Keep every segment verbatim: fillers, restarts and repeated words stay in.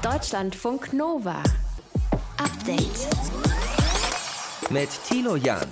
Deutschlandfunk Nova. Update. Mit Thilo Jahn.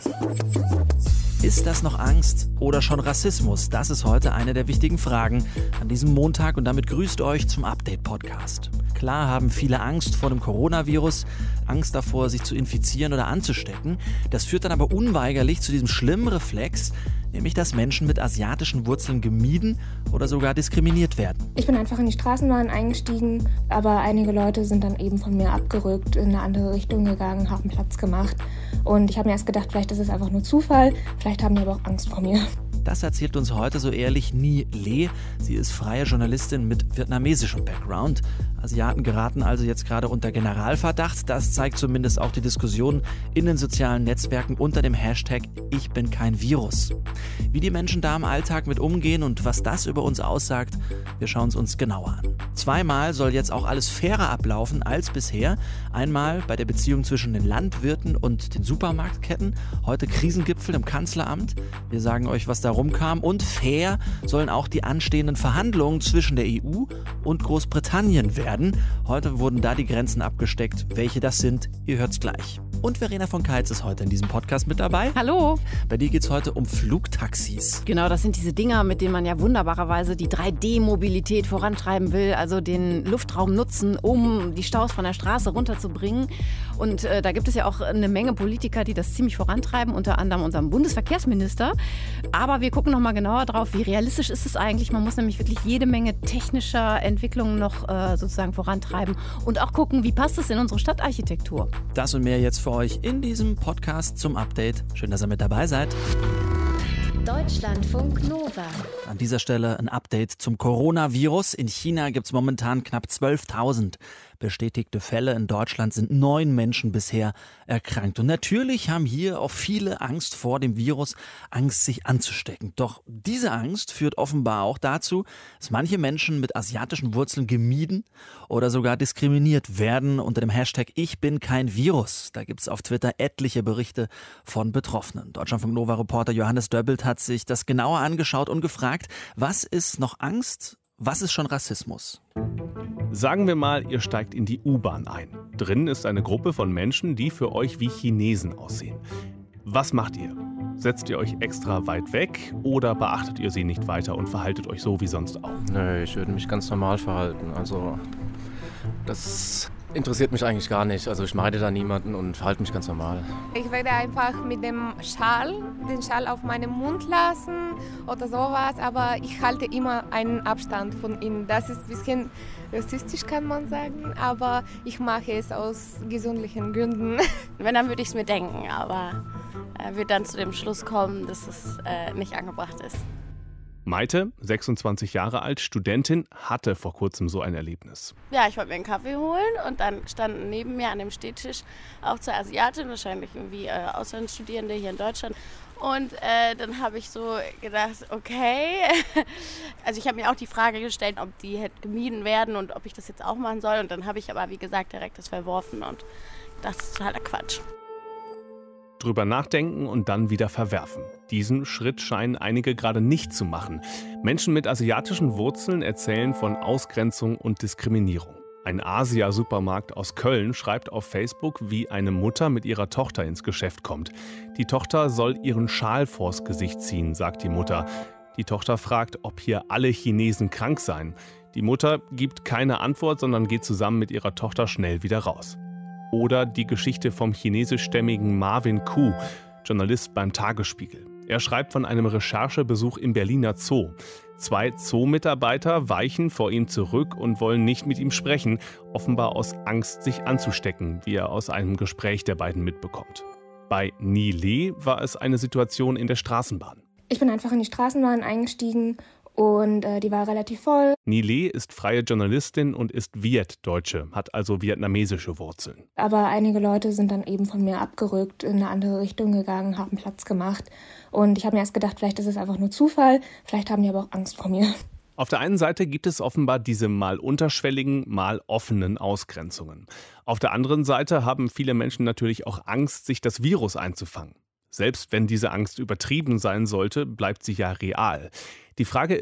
Ist das noch Angst oder schon Rassismus? Das ist heute eine der wichtigen Fragen an diesem Montag und damit grüßt euch zum Update-Podcast. Klar haben viele Angst vor dem Coronavirus, Angst davor, sich zu infizieren oder anzustecken. Das führt dann aber unweigerlich zu diesem schlimmen Reflex, nämlich dass Menschen mit asiatischen Wurzeln gemieden oder sogar diskriminiert werden. Ich bin einfach in die Straßenbahn eingestiegen, aber einige Leute sind dann eben von mir abgerückt, in eine andere Richtung gegangen, haben Platz gemacht. Und ich habe mir erst gedacht, vielleicht ist es einfach nur Zufall, vielleicht haben die aber auch Angst vor mir. Das erzählt uns heute so ehrlich Nhi Le. Sie ist freie Journalistin mit vietnamesischem Background. Asiaten geraten also jetzt gerade unter Generalverdacht. Das zeigt zumindest auch die Diskussion in den sozialen Netzwerken unter dem Hashtag Ich bin kein Virus. Wie die Menschen da im Alltag mit umgehen und was das über uns aussagt, wir schauen es uns genauer an. Zweimal soll jetzt auch alles fairer ablaufen als bisher. Einmal bei der Beziehung zwischen den Landwirten und den Supermarktketten. Heute Krisengipfel im Kanzleramt. Wir sagen euch, was da rumkam. Und fair sollen auch die anstehenden Verhandlungen zwischen der E U und Großbritannien werden. Heute wurden da die Grenzen abgesteckt. Welche das sind, ihr hört's gleich. Und Verena von Keitz ist heute in diesem Podcast mit dabei. Hallo. Bei dir geht es heute um Flugtaxis. Genau, das sind diese Dinger, mit denen man ja wunderbarerweise die drei D Mobilität vorantreiben will, also den Luftraum nutzen, um die Staus von der Straße runterzubringen. Und äh, da gibt es ja auch eine Menge Politiker, die das ziemlich vorantreiben, unter anderem unseren Bundesverkehrsminister. Aber wir gucken noch mal genauer drauf, wie realistisch ist es eigentlich. Man muss nämlich wirklich jede Menge technischer Entwicklungen noch äh, sozusagen vorantreiben und auch gucken, wie passt es in unsere Stadtarchitektur. Das und mehr jetzt für euch in diesem Podcast zum Update. Schön, dass ihr mit dabei seid. Deutschlandfunk Nova. An dieser Stelle ein Update zum Coronavirus. In China gibt es momentan knapp zwölftausend bestätigte Fälle. In Deutschland sind neun Menschen bisher erkrankt. Und natürlich haben hier auch viele Angst vor dem Virus, Angst, sich anzustecken. Doch diese Angst führt offenbar auch dazu, dass manche Menschen mit asiatischen Wurzeln gemieden oder sogar diskriminiert werden unter dem Hashtag Ich bin kein Virus. Da gibt es auf Twitter etliche Berichte von Betroffenen. Deutschlandfunk Nova-Reporter Johannes Döbbelt hat sich das genauer angeschaut und gefragt, was ist noch Angst, was ist schon Rassismus? Sagen wir mal, ihr steigt in die U-Bahn ein. Drin ist eine Gruppe von Menschen, die für euch wie Chinesen aussehen. Was macht ihr? Setzt ihr euch extra weit weg oder beachtet ihr sie nicht weiter und verhaltet euch so wie sonst auch? Nö, ich würde mich ganz normal verhalten. Also das interessiert mich eigentlich gar nicht. Also ich meide da niemanden und verhalte mich ganz normal. Ich werde einfach mit dem Schal, den Schal auf meinem Mund lassen oder sowas, aber ich halte immer einen Abstand von ihnen. Das ist ein bisschen rassistisch, kann man sagen, aber ich mache es aus gesundlichen Gründen. Wenn, dann würde ich es mir denken, aber äh, würde dann zu dem Schluss kommen, dass es äh, nicht angebracht ist. Maite, sechsundzwanzig Jahre alt, Studentin, hatte vor kurzem so ein Erlebnis. Ja, ich wollte mir einen Kaffee holen und dann standen neben mir an dem Stehtisch auch zwei Asiaten, wahrscheinlich irgendwie äh, Auslandsstudierende hier in Deutschland. Und äh, dann habe ich so gedacht, okay, also ich habe mir auch die Frage gestellt, ob die halt gemieden werden und ob ich das jetzt auch machen soll. Und dann habe ich aber, wie gesagt, direkt das verworfen und das ist totaler Quatsch. Drüber nachdenken und dann wieder verwerfen. Diesen Schritt scheinen einige gerade nicht zu machen. Menschen mit asiatischen Wurzeln erzählen von Ausgrenzung und Diskriminierung. Ein Asia-Supermarkt aus Köln schreibt auf Facebook, wie eine Mutter mit ihrer Tochter ins Geschäft kommt. Die Tochter soll ihren Schal vors Gesicht ziehen, sagt die Mutter. Die Tochter fragt, ob hier alle Chinesen krank seien. Die Mutter gibt keine Antwort, sondern geht zusammen mit ihrer Tochter schnell wieder raus. Oder die Geschichte vom chinesischstämmigen Marvin Ku, Journalist beim Tagesspiegel. Er schreibt von einem Recherchebesuch im Berliner Zoo. Zwei Zoo-Mitarbeiter weichen vor ihm zurück und wollen nicht mit ihm sprechen, offenbar aus Angst, sich anzustecken, wie er aus einem Gespräch der beiden mitbekommt. Bei Nhi Le war es eine Situation in der Straßenbahn. Ich bin einfach in die Straßenbahn eingestiegen und äh, die war relativ voll. Nhi Le ist freie Journalistin und ist Viet-Deutsche, hat also vietnamesische Wurzeln. Aber einige Leute sind dann eben von mir abgerückt, in eine andere Richtung gegangen, haben Platz gemacht. Und ich habe mir erst gedacht, vielleicht ist es einfach nur Zufall, vielleicht haben die aber auch Angst vor mir. Auf der einen Seite gibt es offenbar diese mal unterschwelligen, mal offenen Ausgrenzungen. Auf der anderen Seite haben viele Menschen natürlich auch Angst, sich das Virus einzufangen. Selbst wenn diese Angst übertrieben sein sollte, bleibt sie ja real. Die Frage ist,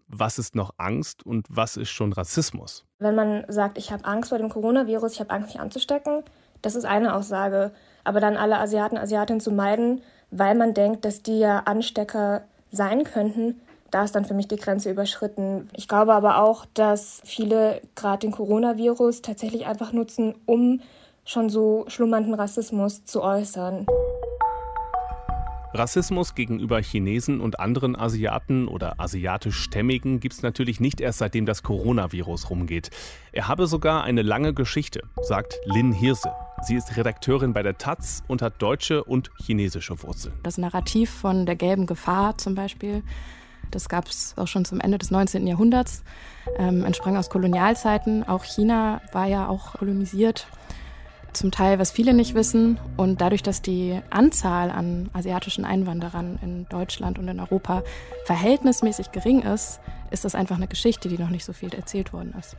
Was ist noch Angst und was ist schon Rassismus? Wenn man sagt, ich habe Angst vor dem Coronavirus, ich habe Angst, mich anzustecken, das ist eine Aussage. Aber dann alle Asiaten, Asiatinnen zu meiden, weil man denkt, dass die ja Anstecker sein könnten, da ist dann für mich die Grenze überschritten. Ich glaube aber auch, dass viele gerade den Coronavirus tatsächlich einfach nutzen, um schon so schlummernden Rassismus zu äußern. Rassismus gegenüber Chinesen und anderen Asiaten oder asiatischstämmigen gibt es natürlich nicht erst seitdem das Coronavirus rumgeht. Er habe sogar eine lange Geschichte, sagt Lynn Hirse. Sie ist Redakteurin bei der Taz und hat deutsche und chinesische Wurzeln. Das Narrativ von der gelben Gefahr zum Beispiel, das gab es auch schon zum Ende des neunzehnten Jahrhunderts, ähm, entsprang aus Kolonialzeiten. Auch China war ja auch kolonisiert. Zum Teil, was viele nicht wissen. Und dadurch, dass die Anzahl an asiatischen Einwanderern in Deutschland und in Europa verhältnismäßig gering ist, ist das einfach eine Geschichte, die noch nicht so viel erzählt worden ist.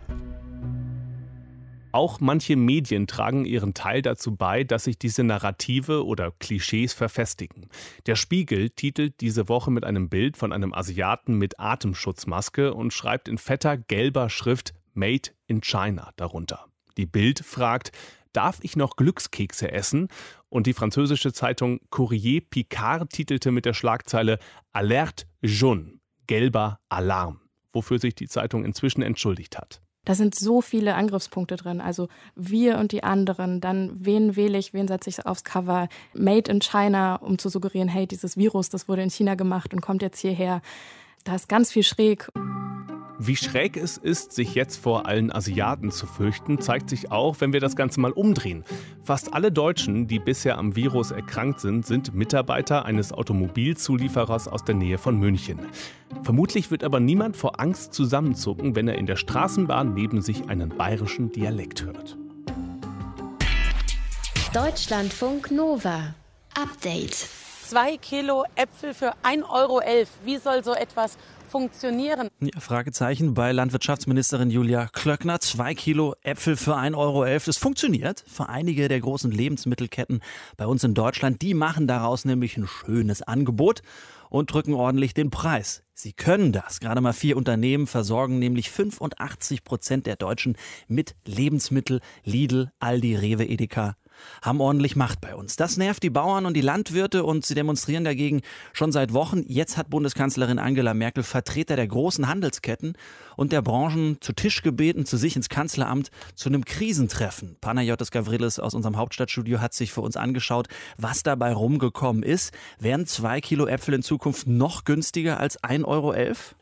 Auch manche Medien tragen ihren Teil dazu bei, dass sich diese Narrative oder Klischees verfestigen. Der Spiegel titelt diese Woche mit einem Bild von einem Asiaten mit Atemschutzmaske und schreibt in fetter gelber Schrift Made in China darunter. Die Bild fragt: Darf ich noch Glückskekse essen? Und die französische Zeitung Courrier Picard titelte mit der Schlagzeile Alerte jaune, gelber Alarm, wofür sich die Zeitung inzwischen entschuldigt hat. Da sind so viele Angriffspunkte drin, also wir und die anderen, dann wen wähle ich, wen setze ich aufs Cover, Made in China, um zu suggerieren, hey, dieses Virus, das wurde in China gemacht und kommt jetzt hierher. Da ist ganz viel schräg. Wie schräg es ist, sich jetzt vor allen Asiaten zu fürchten, zeigt sich auch, wenn wir das Ganze mal umdrehen. Fast alle Deutschen, die bisher am Virus erkrankt sind, sind Mitarbeiter eines Automobilzulieferers aus der Nähe von München. Vermutlich wird aber niemand vor Angst zusammenzucken, wenn er in der Straßenbahn neben sich einen bayerischen Dialekt hört. Deutschlandfunk Nova. Update. Zwei Kilo Äpfel für ein Euro elf. Wie soll so etwas funktionieren? Ja, Fragezeichen bei Landwirtschaftsministerin Julia Klöckner. Zwei Kilo Äpfel für ein Euro elf. Das funktioniert für einige der großen Lebensmittelketten bei uns in Deutschland. Die machen daraus nämlich ein schönes Angebot und drücken ordentlich den Preis. Sie können das. Gerade mal vier Unternehmen versorgen nämlich fünfundachtzig Prozent der Deutschen mit Lebensmittel. Lidl, Aldi, Rewe, Edeka haben ordentlich Macht bei uns. Das nervt die Bauern und die Landwirte und sie demonstrieren dagegen schon seit Wochen. Jetzt hat Bundeskanzlerin Angela Merkel Vertreter der großen Handelsketten und der Branchen zu Tisch gebeten, zu sich ins Kanzleramt zu einem Krisentreffen. Panagiotis Gavrilis aus unserem Hauptstadtstudio hat sich für uns angeschaut, was dabei rumgekommen ist. Wären zwei Kilo Äpfel in Zukunft noch günstiger als ein Euro elf?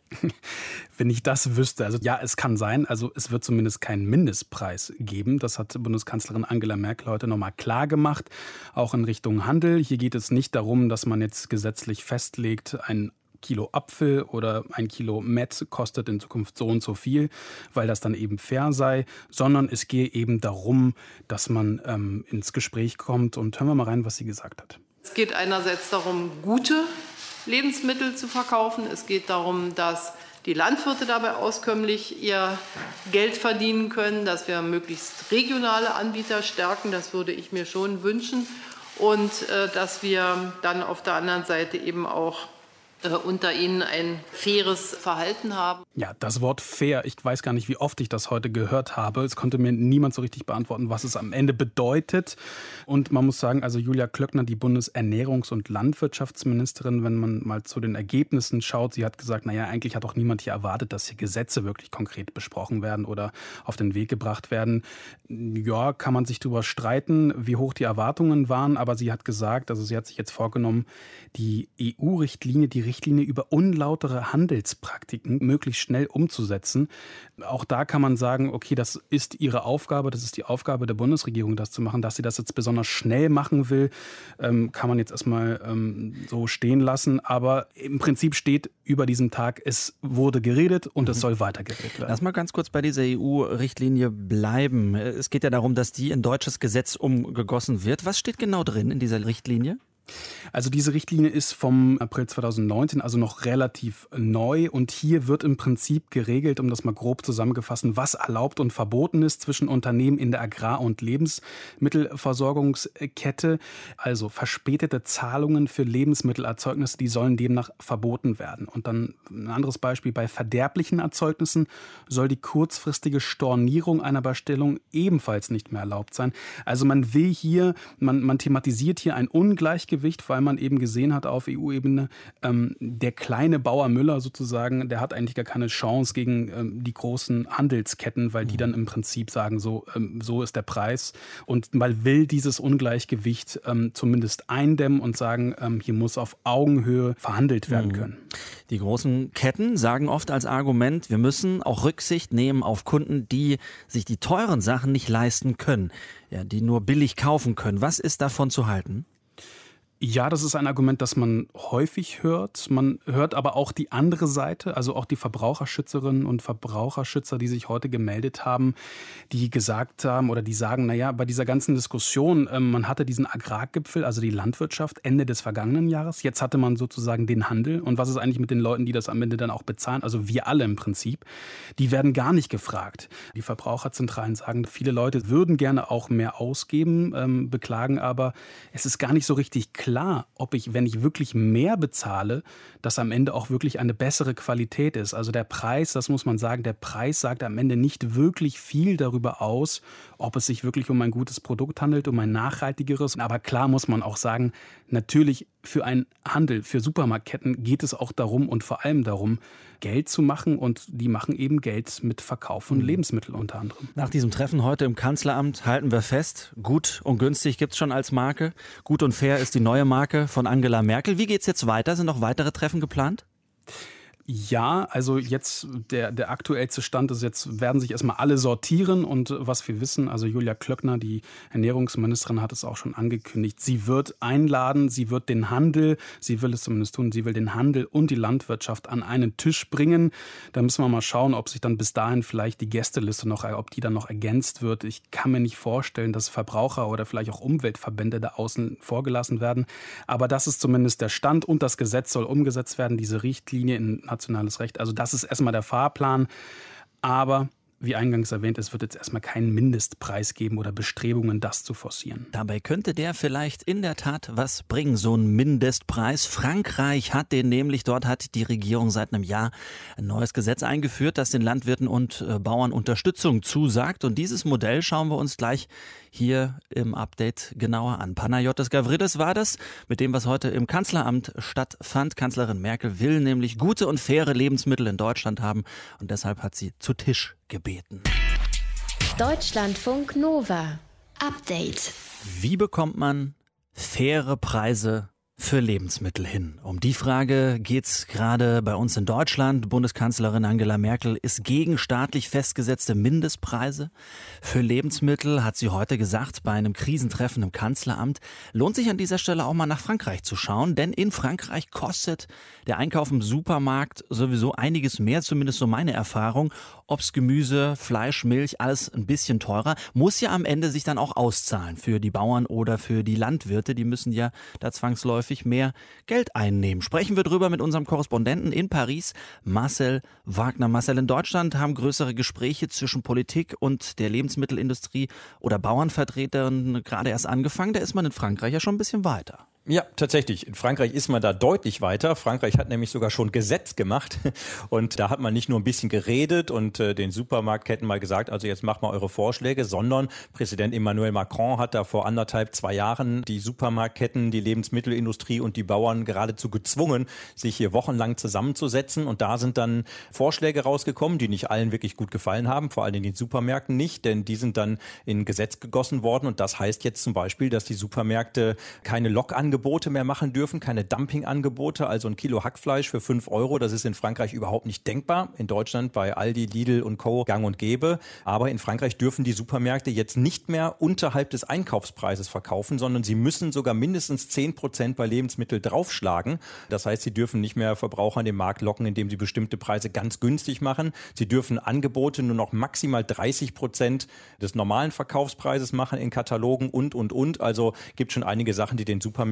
Wenn ich das wüsste, also ja, es kann sein, also es wird zumindest keinen Mindestpreis geben. Das hat Bundeskanzlerin Angela Merkel heute nochmal klar gemacht, auch in Richtung Handel. Hier geht es nicht darum, dass man jetzt gesetzlich festlegt, ein Kilo Apfel oder ein Kilo Met kostet in Zukunft so und so viel, weil das dann eben fair sei, sondern es gehe eben darum, dass man ähm, ins Gespräch kommt. Und hören wir mal rein, was sie gesagt hat. Es geht einerseits darum, gute Lebensmittel zu verkaufen. Es geht darum, dass die Landwirte dabei auskömmlich ihr Geld verdienen können, dass wir möglichst regionale Anbieter stärken. Das würde ich mir schon wünschen. Und äh, dass wir dann auf der anderen Seite eben auch äh, unter ihnen ein faires Verhalten haben. Ja, das Wort fair, ich weiß gar nicht, wie oft ich das heute gehört habe. Es konnte mir niemand so richtig beantworten, was es am Ende bedeutet. Und man muss sagen, also Julia Klöckner, die Bundesernährungs- und Landwirtschaftsministerin, wenn man mal zu den Ergebnissen schaut, sie hat gesagt, naja, eigentlich hat auch niemand hier erwartet, dass hier Gesetze wirklich konkret besprochen werden oder auf den Weg gebracht werden. Ja, kann man sich darüber streiten, wie hoch die Erwartungen waren, aber sie hat gesagt, also sie hat sich jetzt vorgenommen, die E U-Richtlinie, die Richtlinie über unlautere Handelspraktiken möglichst schnell umzusetzen. Auch da kann man sagen, okay, das ist ihre Aufgabe, das ist die Aufgabe der Bundesregierung, das zu machen. Dass sie das jetzt besonders schnell machen will, ähm, kann man jetzt erstmal ähm, so stehen lassen. Aber im Prinzip steht über diesem Tag, es wurde geredet und mhm. es soll weiter geredet werden. Lass mal ganz kurz bei dieser E U-Richtlinie bleiben. Es geht ja darum, dass die in deutsches Gesetz umgegossen wird. Was steht genau drin in dieser Richtlinie? Also diese Richtlinie ist vom April zweitausendneunzehn, also noch relativ neu. Und hier wird im Prinzip geregelt, um das mal grob zusammengefasst, was erlaubt und verboten ist zwischen Unternehmen in der Agrar- und Lebensmittelversorgungskette. Also verspätete Zahlungen für Lebensmittelerzeugnisse, die sollen demnach verboten werden. Und dann ein anderes Beispiel: Bei verderblichen Erzeugnissen soll die kurzfristige Stornierung einer Bestellung ebenfalls nicht mehr erlaubt sein. Also man will hier, man, man thematisiert hier ein Ungleichgewicht, weil man eben gesehen hat auf E U-Ebene, ähm, der kleine Bauer Müller sozusagen, der hat eigentlich gar keine Chance gegen ähm, die großen Handelsketten, weil die dann im Prinzip sagen, so, ähm, so ist der Preis. Und man will dieses Ungleichgewicht ähm, zumindest eindämmen und sagen, ähm, hier muss auf Augenhöhe verhandelt werden können. Die großen Ketten sagen oft als Argument, wir müssen auch Rücksicht nehmen auf Kunden, die sich die teuren Sachen nicht leisten können, ja, die nur billig kaufen können. Was ist davon zu halten? Ja, das ist ein Argument, das man häufig hört. Man hört aber auch die andere Seite, also auch die Verbraucherschützerinnen und Verbraucherschützer, die sich heute gemeldet haben, die gesagt haben oder die sagen, naja, bei dieser ganzen Diskussion, ähm, man hatte diesen Agrargipfel, also die Landwirtschaft, Ende des vergangenen Jahres. Jetzt hatte man sozusagen den Handel. Und was ist eigentlich mit den Leuten, die das am Ende dann auch bezahlen? Also wir alle im Prinzip. Die werden gar nicht gefragt. Die Verbraucherzentralen sagen, viele Leute würden gerne auch mehr ausgeben, ähm, beklagen aber, es ist gar nicht so richtig klar, Klar, ob ich, wenn ich wirklich mehr bezahle, dass am Ende auch wirklich eine bessere Qualität ist. Also der Preis, das muss man sagen, der Preis sagt am Ende nicht wirklich viel darüber aus, ob es sich wirklich um ein gutes Produkt handelt, um ein nachhaltigeres. Aber klar muss man auch sagen, natürlich für einen Handel, für Supermarktketten geht es auch darum und vor allem darum, Geld zu machen, und die machen eben Geld mit Verkauf von Lebensmitteln unter anderem. Nach diesem Treffen heute im Kanzleramt halten wir fest, gut und günstig gibt es schon als Marke. Gut und fair ist die neue Marke von Angela Merkel. Wie geht es jetzt weiter? Sind noch weitere Treffen geplant? Ja, also jetzt der, der aktuellste Stand ist, jetzt werden sich erstmal alle sortieren, und was wir wissen, also Julia Klöckner, die Ernährungsministerin, hat es auch schon angekündigt. Sie wird einladen, sie wird den Handel, sie will es zumindest tun, sie will den Handel und die Landwirtschaft an einen Tisch bringen. Da müssen wir mal schauen, ob sich dann bis dahin vielleicht die Gästeliste noch, ob die dann noch ergänzt wird. Ich kann mir nicht vorstellen, dass Verbraucher oder vielleicht auch Umweltverbände da außen vorgelassen werden. Aber das ist zumindest der Stand, und das Gesetz soll umgesetzt werden, diese Richtlinie in nationales Recht. Also das ist erstmal der Fahrplan. Aber wie eingangs erwähnt, es wird jetzt erstmal keinen Mindestpreis geben oder Bestrebungen, das zu forcieren. Dabei könnte der vielleicht in der Tat was bringen, so ein Mindestpreis. Frankreich hat den nämlich, dort hat die Regierung seit einem Jahr ein neues Gesetz eingeführt, das den Landwirten und äh, Bauern Unterstützung zusagt. Und dieses Modell schauen wir uns gleich hier im Update genauer an. Panayotis Gavridis war das, mit dem, was heute im Kanzleramt stattfand. Kanzlerin Merkel will nämlich gute und faire Lebensmittel in Deutschland haben, und deshalb hat sie zu Tisch gebeten. Deutschlandfunk Nova. Update. Wie bekommt man faire Preise für Lebensmittel hin? Um die Frage geht's gerade bei uns in Deutschland. Bundeskanzlerin Angela Merkel ist gegen staatlich festgesetzte Mindestpreise für Lebensmittel, hat sie heute gesagt bei einem Krisentreffen im Kanzleramt. Lohnt sich an dieser Stelle auch mal nach Frankreich zu schauen, denn in Frankreich kostet der Einkauf im Supermarkt sowieso einiges mehr, zumindest so meine Erfahrung. Obst, Gemüse, Fleisch, Milch, alles ein bisschen teurer. Muss ja am Ende sich dann auch auszahlen für die Bauern oder für die Landwirte. Die müssen ja da zwangsläufig mehr Geld einnehmen. Sprechen wir drüber mit unserem Korrespondenten in Paris, Marcel Wagner. Marcel, in Deutschland haben größere Gespräche zwischen Politik und der Lebensmittelindustrie oder Bauernvertretern gerade erst angefangen. Da ist man in Frankreich ja schon ein bisschen weiter. Ja, tatsächlich. In Frankreich ist man da deutlich weiter. Frankreich hat nämlich sogar schon Gesetz gemacht. Und da hat man nicht nur ein bisschen geredet und äh, den Supermarktketten mal gesagt, also jetzt macht mal eure Vorschläge, sondern Präsident Emmanuel Macron hat da vor anderthalb, zwei Jahren die Supermarktketten, die Lebensmittelindustrie und die Bauern geradezu gezwungen, sich hier wochenlang zusammenzusetzen. Und da sind dann Vorschläge rausgekommen, die nicht allen wirklich gut gefallen haben, vor allem in den Supermärkten nicht, denn die sind dann in Gesetz gegossen worden. Und das heißt jetzt zum Beispiel, dass die Supermärkte keine Lockangebote Angebote mehr machen dürfen, keine Dumpingangebote, also ein Kilo Hackfleisch für fünf Euro, das ist in Frankreich überhaupt nicht denkbar. In Deutschland bei Aldi, Lidl und Co. gang und gäbe. Aber in Frankreich dürfen die Supermärkte jetzt nicht mehr unterhalb des Einkaufspreises verkaufen, sondern sie müssen sogar mindestens zehn Prozent bei Lebensmitteln draufschlagen. Das heißt, sie dürfen nicht mehr Verbraucher in den Markt locken, indem sie bestimmte Preise ganz günstig machen. Sie dürfen Angebote nur noch maximal dreißig Prozent des normalen Verkaufspreises machen in Katalogen und, und, und. Also gibt schon einige Sachen, die den Supermärkten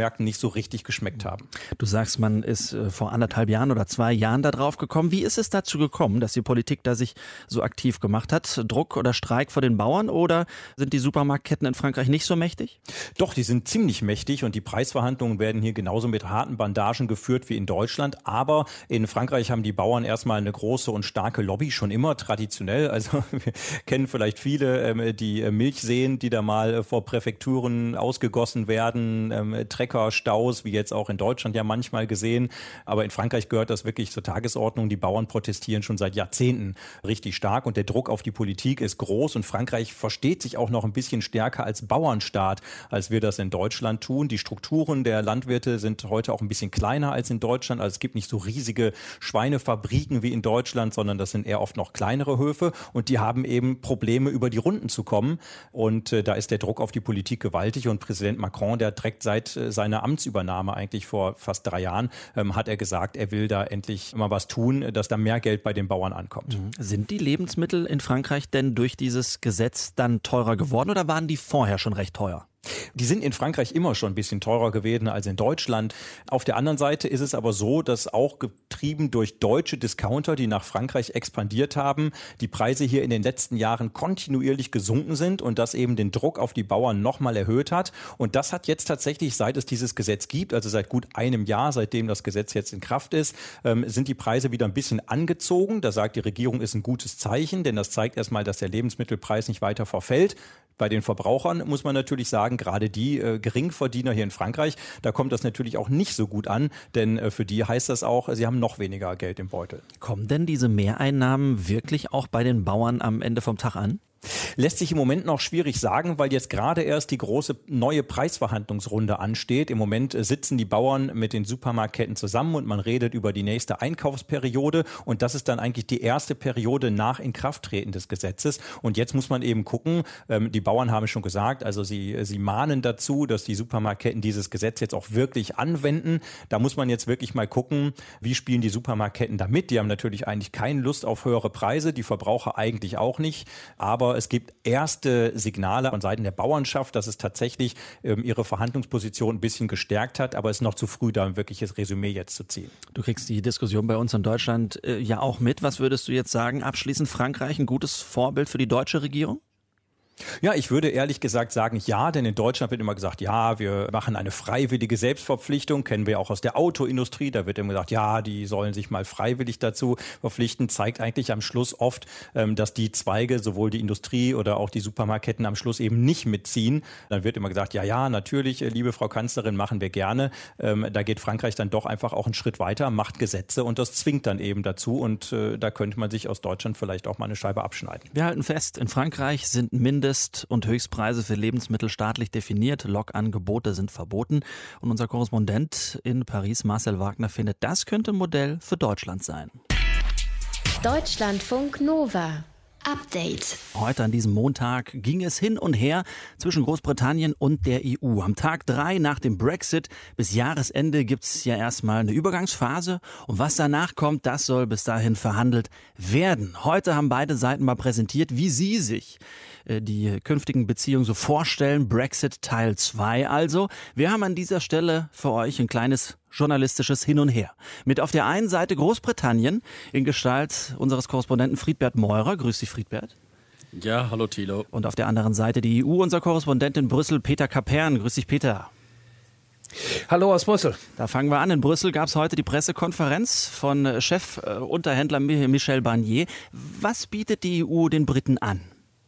Supermärkten nicht so richtig geschmeckt haben. Du sagst, man ist äh, vor anderthalb Jahren oder zwei Jahren da drauf gekommen. Wie ist es dazu gekommen, dass die Politik da sich so aktiv gemacht hat? Druck oder Streik vor den Bauern oder sind die Supermarktketten in Frankreich nicht so mächtig? Doch, die sind ziemlich mächtig und die Preisverhandlungen werden hier genauso mit harten Bandagen geführt wie in Deutschland. Aber in Frankreich haben die Bauern erstmal eine große und starke Lobby, schon immer traditionell. Also wir kennen vielleicht viele ähm, die äh, Milchseen, die da mal äh, vor Präfekturen ausgegossen werden, ähm, Treckerstaus, wie jetzt auch in Deutschland ja manchmal gesehen. Aber in Frankreich gehört das wirklich zur Tagesordnung. Die Bauern protestieren schon seit Jahrzehnten richtig stark und der Druck auf die Politik ist groß und Frankreich versteht sich auch noch ein bisschen stärker als Bauernstaat, als wir das in Deutschland tun. Die Strukturen der Landwirte sind heute auch ein bisschen kleiner als in Deutschland. Also es gibt nicht so riesige Schweinefabriken wie in Deutschland, sondern das sind eher oft noch kleinere Höfe und die haben eben Probleme, über die Runden zu kommen. Und äh, da ist der Druck auf die Politik gewaltig und Präsident Macron, der trägt seit äh, seiner Amtsübernahme eigentlich vor fast drei Jahren, ähm, hat er gesagt, er will da endlich mal was tun, dass da mehr Geld bei den Bauern ankommt. Sind die Lebensmittel in Frankreich denn durch dieses Gesetz dann teurer geworden oder waren die vorher schon recht teuer? Die sind in Frankreich immer schon ein bisschen teurer gewesen als in Deutschland. Auf der anderen Seite ist es aber so, dass auch getrieben durch deutsche Discounter, die nach Frankreich expandiert haben, die Preise hier in den letzten Jahren kontinuierlich gesunken sind und das eben den Druck auf die Bauern nochmal erhöht hat. Und das hat jetzt tatsächlich, seit es dieses Gesetz gibt, also seit gut einem Jahr, seitdem das Gesetz jetzt in Kraft ist, ähm, sind die Preise wieder ein bisschen angezogen. Da sagt die Regierung, ist ein gutes Zeichen, denn das zeigt erstmal, dass der Lebensmittelpreis nicht weiter verfällt. Bei den Verbrauchern muss man natürlich sagen, gerade die äh, Geringverdiener hier in Frankreich, da kommt das natürlich auch nicht so gut an, denn äh, für die heißt das auch, sie haben noch weniger Geld im Beutel. Kommen denn diese Mehreinnahmen wirklich auch bei den Bauern am Ende vom Tag an? Lässt sich im Moment noch schwierig sagen, weil jetzt gerade erst die große neue Preisverhandlungsrunde ansteht. Im Moment sitzen die Bauern mit den Supermarktketten zusammen und man redet über die nächste Einkaufsperiode und das ist dann eigentlich die erste Periode nach Inkrafttreten des Gesetzes. Und jetzt muss man eben gucken, ähm, die Bauern haben schon gesagt, also sie, sie mahnen dazu, dass die Supermarktketten dieses Gesetz jetzt auch wirklich anwenden. Da muss man jetzt wirklich mal gucken, wie spielen die Supermarktketten da mit. Die haben natürlich eigentlich keine Lust auf höhere Preise, die Verbraucher eigentlich auch nicht, aber es gibt erste Signale von Seiten der Bauernschaft, dass es tatsächlich ähm, ihre Verhandlungsposition ein bisschen gestärkt hat, aber es ist noch zu früh, da ein wirkliches Resümee jetzt zu ziehen. Du kriegst die Diskussion bei uns in Deutschland äh, ja auch mit. Was würdest du jetzt sagen? Abschließend Frankreich ein gutes Vorbild für die deutsche Regierung? Ja, ich würde ehrlich gesagt sagen, ja, denn in Deutschland wird immer gesagt, ja, wir machen eine freiwillige Selbstverpflichtung, kennen wir auch aus der Autoindustrie, da wird immer gesagt, ja, die sollen sich mal freiwillig dazu verpflichten, zeigt eigentlich am Schluss oft, dass die Zweige, sowohl die Industrie oder auch die Supermarktketten am Schluss eben nicht mitziehen. Dann wird immer gesagt, ja, ja, natürlich, liebe Frau Kanzlerin, machen wir gerne. Da geht Frankreich dann doch einfach auch einen Schritt weiter, macht Gesetze und das zwingt dann eben dazu und da könnte man sich aus Deutschland vielleicht auch mal eine Scheibe abschneiden. Wir halten fest, in Frankreich sind mindestens und Höchstpreise für Lebensmittel staatlich definiert. Log-Angebote sind verboten. Und unser Korrespondent in Paris, Marcel Wagner, findet, das könnte ein Modell für Deutschland sein. Deutschlandfunk Nova. Update. Heute an diesem Montag ging es hin und her zwischen Großbritannien und der E U. Am Tag drei nach dem Brexit bis Jahresende gibt es ja erstmal eine Übergangsphase. Und was danach kommt, das soll bis dahin verhandelt werden. Heute haben beide Seiten mal präsentiert, wie sie sich äh, die künftigen Beziehungen so vorstellen. Brexit Teil zwei also. Wir haben an dieser Stelle für euch ein kleines journalistisches Hin und Her. Mit auf der einen Seite Großbritannien in Gestalt unseres Korrespondenten Friedbert Meurer. Grüß dich, Friedbert. Ja, hallo Thilo. Und auf der anderen Seite die E U, unser Korrespondent in Brüssel, Peter Kapern. Grüß dich, Peter. Hallo aus Brüssel. Da fangen wir an. In Brüssel gab es heute die Pressekonferenz von Chefunterhändler Michel Barnier. Was bietet die E U den Briten an?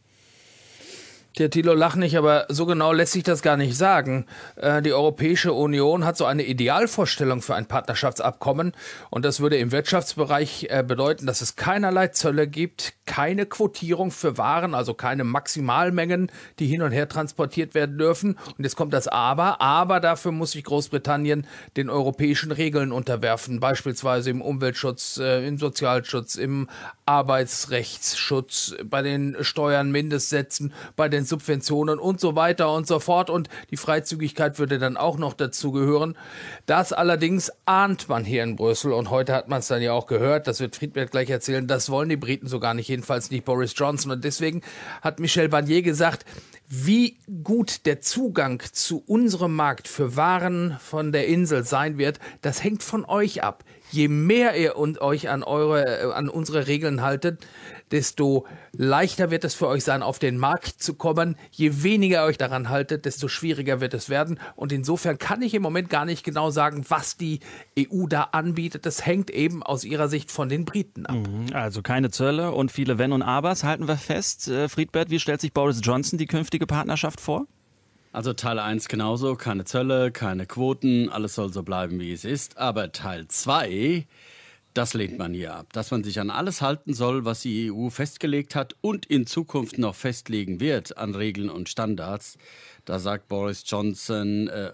Der Thilo, lach nicht, aber so genau lässt sich das gar nicht sagen. Äh, die Europäische Union hat so eine Idealvorstellung für ein Partnerschaftsabkommen und das würde im Wirtschaftsbereich äh, bedeuten, dass es keinerlei Zölle gibt, keine Quotierung für Waren, also keine Maximalmengen, die hin und her transportiert werden dürfen. Und jetzt kommt das Aber, aber dafür muss sich Großbritannien den europäischen Regeln unterwerfen, beispielsweise im Umweltschutz, äh, im Sozialschutz, im Arbeitsrechtsschutz, bei den Steuern, Mindestsätzen, bei den Subventionen und so weiter und so fort. Und die Freizügigkeit würde dann auch noch dazu gehören. Das allerdings ahnt man hier in Brüssel. Und heute hat man es dann ja auch gehört, das wird Friedbert gleich erzählen, das wollen die Briten so gar nicht, jedenfalls nicht Boris Johnson. Und deswegen hat Michel Barnier gesagt, wie gut der Zugang zu unserem Markt für Waren von der Insel sein wird, das hängt von euch ab. Je mehr ihr und euch an eure, an unsere Regeln haltet, desto leichter wird es für euch sein, auf den Markt zu kommen. Je weniger ihr euch daran haltet, desto schwieriger wird es werden. Und insofern kann ich im Moment gar nicht genau sagen, was die E U da anbietet. Das hängt eben aus ihrer Sicht von den Briten ab. Also keine Zölle und viele Wenn und Abers, halten wir fest. Äh, Friedbert, wie stellt sich Boris Johnson die künftige Partnerschaft vor? Also Teil eins genauso, keine Zölle, keine Quoten, alles soll so bleiben, wie es ist. Aber Teil zwei, das lehnt man hier ab. Dass man sich an alles halten soll, was die E U festgelegt hat und in Zukunft noch festlegen wird an Regeln und Standards. Da sagt Boris Johnson, äh,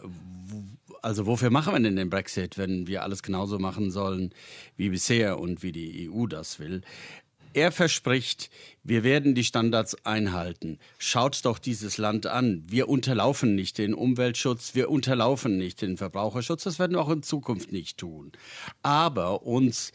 also wofür machen wir denn den Brexit, wenn wir alles genauso machen sollen wie bisher und wie die E U das will? Er verspricht, wir werden die Standards einhalten. Schaut doch dieses Land an. Wir unterlaufen nicht den Umweltschutz, wir unterlaufen nicht den Verbraucherschutz. Das werden wir auch in Zukunft nicht tun. Aber uns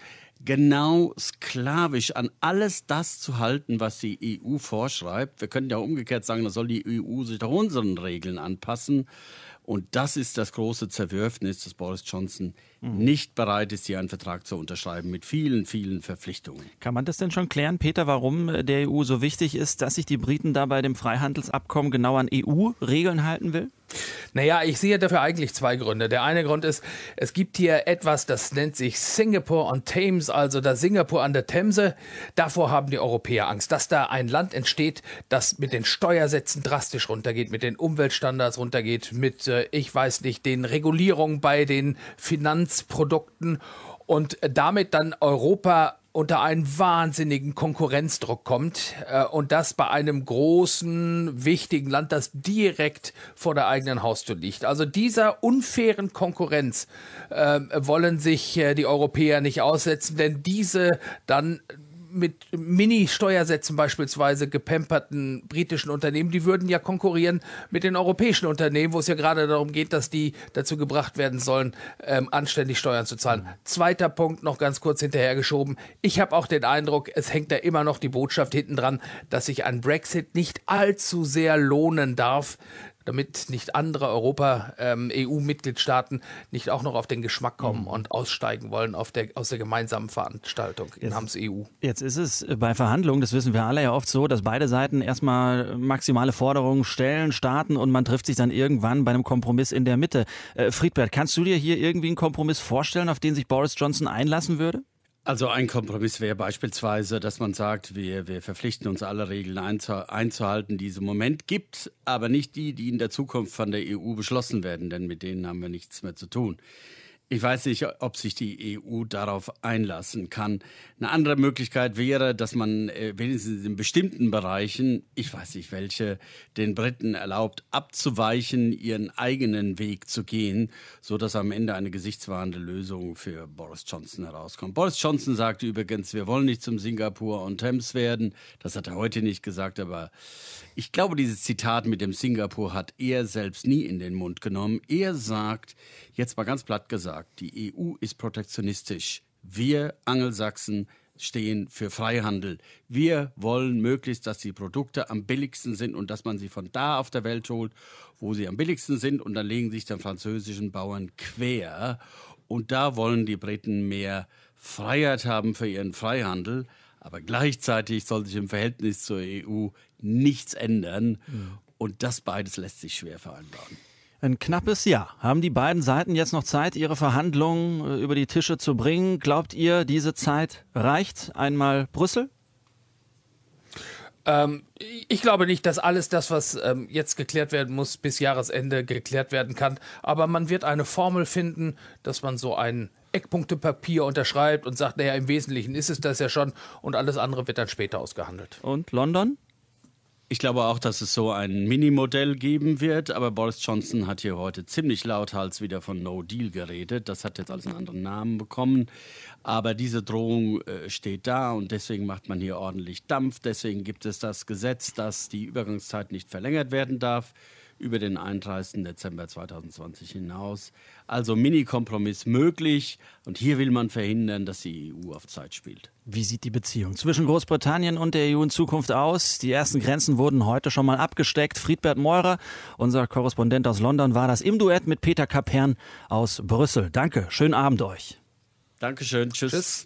genau sklavisch an alles das zu halten, was die E U vorschreibt. Wir können ja umgekehrt sagen, da soll die E U sich doch unseren Regeln anpassen. Und das ist das große Zerwürfnis, dass Boris Johnson mhm. nicht bereit ist, hier einen Vertrag zu unterschreiben mit vielen, vielen Verpflichtungen. Kann man das denn schon klären, Peter, warum der E U so wichtig ist, dass sich die Briten da bei dem Freihandelsabkommen genau an E U-Regeln halten will? Naja, ich sehe dafür eigentlich zwei Gründe. Der eine Grund ist, es gibt hier etwas, das nennt sich Singapore on Thames, also das Singapur an der Themse. Davor haben die Europäer Angst, dass da ein Land entsteht, das mit den Steuersätzen drastisch runtergeht, mit den Umweltstandards runtergeht, mit, äh, ich weiß nicht, den Regulierungen bei den Finanzprodukten und damit dann Europa unter einen wahnsinnigen Konkurrenzdruck kommt äh, und das bei einem großen, wichtigen Land, das direkt vor der eigenen Haustür liegt. Also dieser unfairen Konkurrenz äh, wollen sich äh, die Europäer nicht aussetzen, denn diese dann mit Mini-Steuersätzen beispielsweise gepamperten britischen Unternehmen, die würden ja konkurrieren mit den europäischen Unternehmen, wo es ja gerade darum geht, dass die dazu gebracht werden sollen, ähm, anständig Steuern zu zahlen. Mhm. Zweiter Punkt, noch ganz kurz hinterhergeschoben. Ich habe auch den Eindruck, es hängt da immer noch die Botschaft hinten dran, dass sich ein Brexit nicht allzu sehr lohnen darf, damit nicht andere Europa, ähm, E U-Mitgliedstaaten nicht auch noch auf den Geschmack kommen mhm. und aussteigen wollen auf der, aus der gemeinsamen Veranstaltung namens E U. Jetzt ist es bei Verhandlungen, das wissen wir alle ja oft so, dass beide Seiten erstmal maximale Forderungen stellen, starten und man trifft sich dann irgendwann bei einem Kompromiss in der Mitte. Äh, Friedbert, kannst du dir hier irgendwie einen Kompromiss vorstellen, auf den sich Boris Johnson einlassen würde? Also ein Kompromiss wäre beispielsweise, dass man sagt, wir, wir verpflichten uns, alle Regeln einzu, einzuhalten, die es im Moment gibt, aber nicht die, die in der Zukunft von der E U beschlossen werden, denn mit denen haben wir nichts mehr zu tun. Ich weiß nicht, ob sich die E U darauf einlassen kann. Eine andere Möglichkeit wäre, dass man äh, wenigstens in bestimmten Bereichen, ich weiß nicht welche, den Briten erlaubt, abzuweichen, ihren eigenen Weg zu gehen, sodass am Ende eine gesichtswahrende Lösung für Boris Johnson herauskommt. Boris Johnson sagte übrigens, wir wollen nicht zum Singapur on Thames werden. Das hat er heute nicht gesagt, aber ich glaube, dieses Zitat mit dem Singapur hat er selbst nie in den Mund genommen. Er sagt, jetzt mal ganz platt gesagt, die E U ist protektionistisch. Wir Angelsachsen stehen für Freihandel. Wir wollen möglichst, dass die Produkte am billigsten sind und dass man sie von da auf der Welt holt, wo sie am billigsten sind. Und dann legen sich dann französischen Bauern quer. Und da wollen die Briten mehr Freiheit haben für ihren Freihandel. Aber gleichzeitig soll sich im Verhältnis zur E U nichts ändern. Mhm. Und das beides lässt sich schwer vereinbaren. Ein knappes Jahr. Haben die beiden Seiten jetzt noch Zeit, ihre Verhandlungen über die Tische zu bringen? Glaubt ihr, diese Zeit reicht? Einmal Brüssel? Ähm, ich glaube nicht, dass alles das, was ähm, jetzt geklärt werden muss, bis Jahresende geklärt werden kann. Aber man wird eine Formel finden, dass man so ein Eckpunktepapier unterschreibt und sagt, naja, im Wesentlichen ist es das ja schon und alles andere wird dann später ausgehandelt. Und London? Ich glaube auch, dass es so ein Minimodell geben wird, aber Boris Johnson hat hier heute ziemlich lauthals wieder von No Deal geredet. Das hat jetzt alles einen anderen Namen bekommen, aber diese Drohung äh, steht da und deswegen macht man hier ordentlich Dampf. Deswegen gibt es das Gesetz, dass die Übergangszeit nicht verlängert werden darf über den einunddreißigsten Dezember zweitausendzwanzig hinaus. Also Mini-Kompromiss möglich und hier will man verhindern, dass die E U auf Zeit spielt. Wie sieht die Beziehung zwischen Großbritannien und der E U in Zukunft aus? Die ersten Grenzen wurden heute schon mal abgesteckt. Friedbert Meurer, unser Korrespondent aus London, war das im Duett mit Peter Kapern aus Brüssel. Danke, schönen Abend euch. Dankeschön, tschüss. tschüss.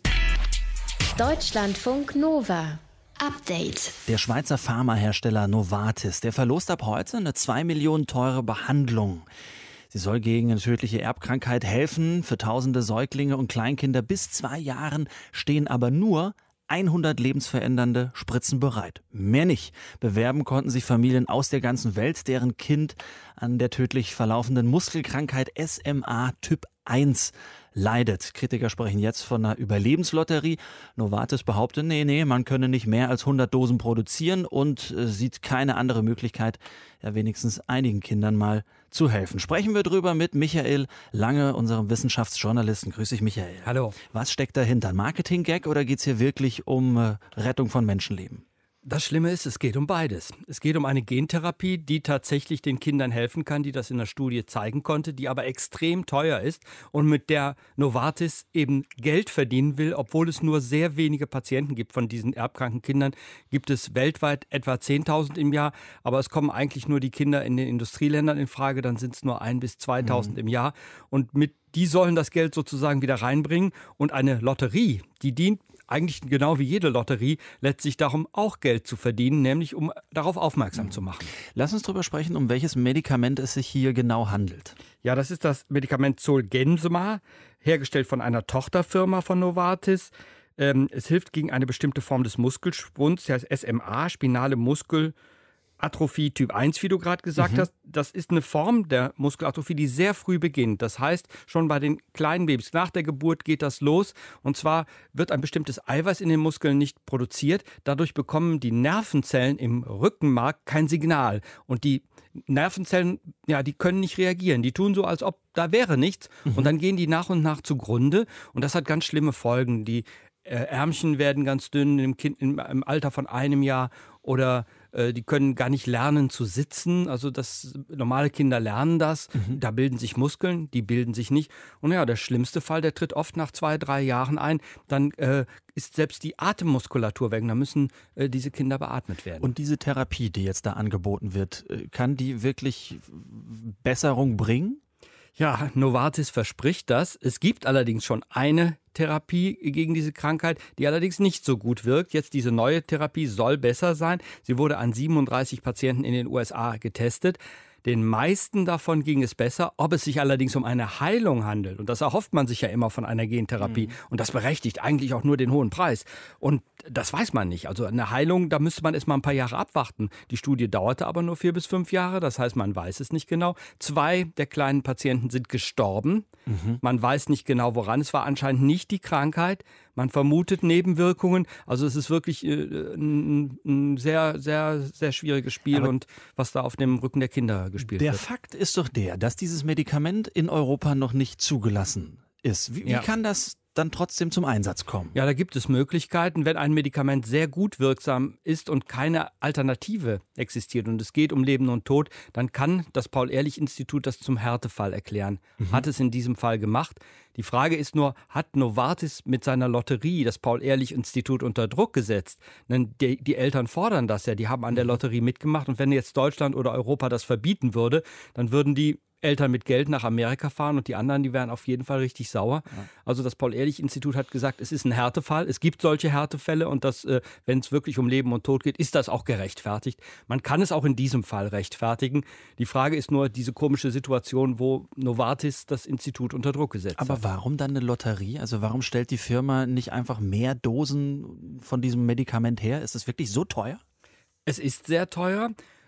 Deutschlandfunk Nova. Update. Der Schweizer Pharmahersteller Novartis, der verlost ab heute eine zwei Millionen teure Behandlung. Sie soll gegen eine tödliche Erbkrankheit helfen. Für tausende Säuglinge und Kleinkinder bis zwei Jahren stehen aber nur hundert lebensverändernde Spritzen bereit. Mehr nicht. Bewerben konnten sich Familien aus der ganzen Welt, deren Kind an der tödlich verlaufenden Muskelkrankheit S M A Typ eins leidet. Kritiker sprechen jetzt von einer Überlebenslotterie. Novartis behauptet, nee, nee, man könne nicht mehr als hundert Dosen produzieren und äh, sieht keine andere Möglichkeit, ja wenigstens einigen Kindern mal zu helfen. Sprechen wir drüber mit Michael Lange, unserem Wissenschaftsjournalisten. Grüß dich, Michael. Hallo. Was steckt dahinter? Ein Marketing-Gag oder geht es hier wirklich um äh, Rettung von Menschenleben? Das Schlimme ist, es geht um beides. Es geht um eine Gentherapie, die tatsächlich den Kindern helfen kann, die das in der Studie zeigen konnte, die aber extrem teuer ist und mit der Novartis eben Geld verdienen will, obwohl es nur sehr wenige Patienten gibt. Von diesen erbkranken Kindern gibt es weltweit etwa zehntausend im Jahr, aber es kommen eigentlich nur die Kinder in den Industrieländern in Frage, dann sind es nur ein bis zweitausend mhm. im Jahr und mit die sollen das Geld sozusagen wieder reinbringen und eine Lotterie, die dient eigentlich genau wie jede Lotterie letztlich darum, auch Geld zu verdienen, nämlich um darauf aufmerksam zu machen. Lass uns darüber sprechen, um welches Medikament es sich hier genau handelt. Ja, das ist das Medikament Zolgensma, hergestellt von einer Tochterfirma von Novartis. Ähm, es hilft gegen eine bestimmte Form des Muskelschwunds, der heißt S M A, spinale Muskel. Atrophie Typ eins, wie du gerade gesagt mhm. hast, das ist eine Form der Muskelatrophie, die sehr früh beginnt. Das heißt, schon bei den kleinen Babys nach der Geburt geht das los. Und zwar wird ein bestimmtes Eiweiß in den Muskeln nicht produziert. Dadurch bekommen die Nervenzellen im Rückenmark kein Signal. Und die Nervenzellen, ja, die können nicht reagieren. Die tun so, als ob da wäre nichts. Mhm. Und dann gehen die nach und nach zugrunde. Und das hat ganz schlimme Folgen. Die äh, Ärmchen werden ganz dünn im, kind, im, im Alter von einem Jahr oder die können gar nicht lernen zu sitzen, also das, normale Kinder lernen das, mhm. da bilden sich Muskeln, die bilden sich nicht. Und ja, der schlimmste Fall, der tritt oft nach zwei, drei Jahren ein, dann äh, ist selbst die Atemmuskulatur weg, da müssen äh, diese Kinder beatmet werden. Und diese Therapie, die jetzt da angeboten wird, kann die wirklich Besserung bringen? Ja, Novartis verspricht das. Es gibt allerdings schon eine Therapie gegen diese Krankheit, die allerdings nicht so gut wirkt. Jetzt diese neue Therapie soll besser sein. Sie wurde an siebenunddreißig Patienten in den U S A getestet. Den meisten davon ging es besser. Ob es sich allerdings um eine Heilung handelt, und das erhofft man sich ja immer von einer Gentherapie, mhm. und das berechtigt eigentlich auch nur den hohen Preis. Und das weiß man nicht. Also eine Heilung, da müsste man erst mal ein paar Jahre abwarten. Die Studie dauerte aber nur vier bis fünf Jahre, das heißt, man weiß es nicht genau. Zwei der kleinen Patienten sind gestorben. Mhm. Man weiß nicht genau, woran. Es war anscheinend nicht die Krankheit. Man vermutet Nebenwirkungen. Also es ist wirklich äh, ein, ein sehr, sehr, sehr schwieriges Spiel, aber und was da auf dem Rücken der Kinder gespielt der wird. Der Fakt ist doch der, dass dieses Medikament in Europa noch nicht zugelassen ist. Wie, ja. wie kann das dann trotzdem zum Einsatz kommen? Ja, da gibt es Möglichkeiten, wenn ein Medikament sehr gut wirksam ist und keine Alternative existiert und es geht um Leben und Tod, dann kann das Paul-Ehrlich-Institut das zum Härtefall erklären. Mhm. Hat es in diesem Fall gemacht. Die Frage ist nur, hat Novartis mit seiner Lotterie das Paul-Ehrlich-Institut unter Druck gesetzt? Denn die, die Eltern fordern das ja, die haben an der Lotterie mitgemacht und wenn jetzt Deutschland oder Europa das verbieten würde, dann würden die Eltern mit Geld nach Amerika fahren und die anderen, die wären auf jeden Fall richtig sauer. Ja. Also das Paul-Ehrlich-Institut hat gesagt, es ist ein Härtefall, es gibt solche Härtefälle und das, äh, wenn es wirklich um Leben und Tod geht, ist das auch gerechtfertigt. Man kann es auch in diesem Fall rechtfertigen. Die Frage ist nur diese komische Situation, wo Novartis das Institut unter Druck gesetzt Aber hat. warum dann eine Lotterie? Also warum stellt die Firma nicht einfach mehr Dosen von diesem Medikament her? Ist es wirklich so teuer? Es ist sehr teuer.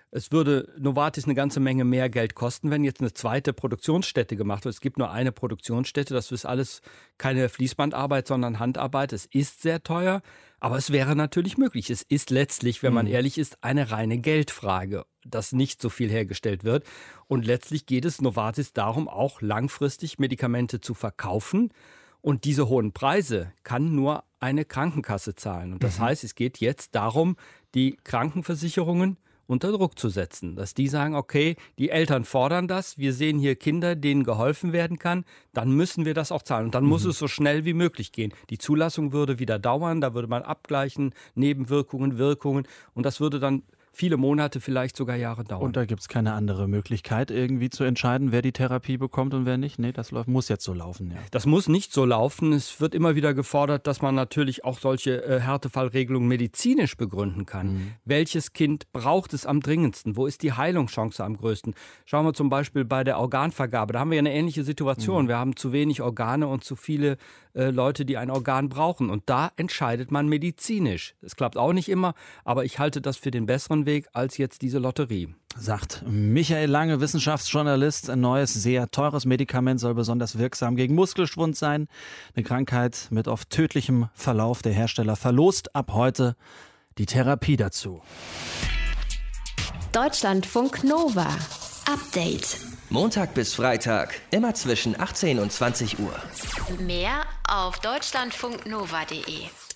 Es würde Novartis eine ganze Menge mehr Geld kosten, wenn jetzt eine zweite Produktionsstätte gemacht wird. Es gibt nur eine Produktionsstätte, das ist alles keine Fließbandarbeit, sondern Handarbeit. Es ist sehr teuer, aber es wäre natürlich möglich. Es ist letztlich, wenn man mhm. ehrlich ist, eine reine Geldfrage, dass nicht so viel hergestellt wird. Und letztlich geht es Novartis darum, auch langfristig Medikamente zu verkaufen. Und diese hohen Preise kann nur eine Krankenkasse zahlen. Und das mhm. heißt, es geht jetzt darum, die Krankenversicherungen unter Druck zu setzen, dass die sagen, okay, die Eltern fordern das, wir sehen hier Kinder, denen geholfen werden kann, dann müssen wir das auch zahlen. Und dann mhm. muss es so schnell wie möglich gehen. Die Zulassung würde wieder dauern, da würde man abgleichen, Nebenwirkungen, Wirkungen, und das würde dann viele Monate, vielleicht sogar Jahre dauern. Und da gibt es keine andere Möglichkeit, irgendwie zu entscheiden, wer die Therapie bekommt und wer nicht? Nee, das läuft, muss jetzt so laufen. Ja. Das muss nicht so laufen. Es wird immer wieder gefordert, dass man natürlich auch solche äh, Härtefallregelungen medizinisch begründen kann. Mhm. Welches Kind braucht es am dringendsten? Wo ist die Heilungschance am größten? Schauen wir zum Beispiel bei der Organvergabe. Da haben wir ja eine ähnliche Situation. Mhm. Wir haben zu wenig Organe und zu viele äh, Leute, die ein Organ brauchen. Und da entscheidet man medizinisch. Das klappt auch nicht immer, aber ich halte das für den besseren Weg als jetzt diese Lotterie. Sagt Michael Lange, Wissenschaftsjournalist. Ein neues, sehr teures Medikament soll besonders wirksam gegen Muskelschwund sein. Eine Krankheit mit oft tödlichem Verlauf. Der Hersteller verlost ab heute die Therapie dazu. Deutschlandfunk Nova. Update. Montag bis Freitag, immer zwischen achtzehn und zwanzig Uhr. Mehr auf deutschlandfunknova punkt de.